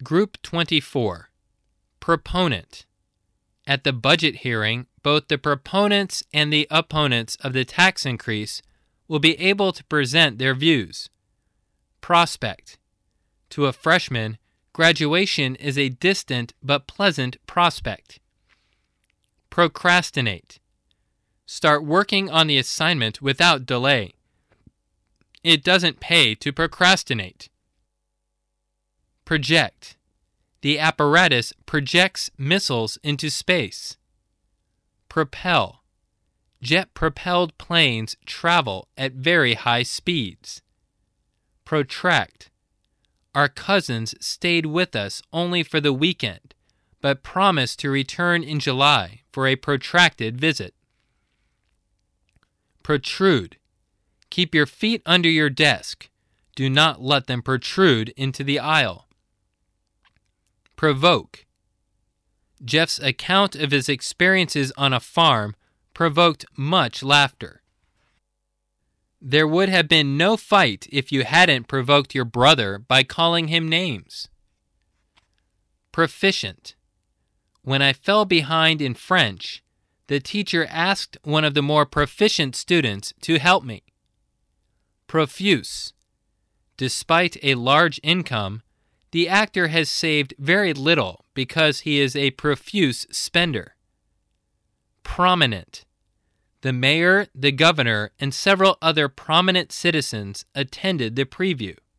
Group 24. Proponent. At the budget hearing, both the proponents and the opponents of the tax increase will be able to present their views. Prospect. To a freshman, graduation is a distant but pleasant prospect. Procrastinate. Start working on the assignment without delay. It doesn't pay to procrastinate. Project. The apparatus projects missiles into space. Propel. Jet-propelled planes travel at very high speeds. Protract. Our cousins stayed with us only for the weekend, but promised to return in July for a protracted visit. Protrude. Keep your feet under your desk. Do not let them protrude into the aisle. Provoke. Jeff's account of his experiences on a farm provoked much laughter. There would have been no fight if you hadn't provoked your brother by calling him names. Proficient. When I fell behind in French, the teacher asked one of the more proficient students to help me. Profuse. Despite a large income, the actor has saved very little because he is a profuse spender. Prominent. The mayor, the governor, and several other prominent citizens attended the preview.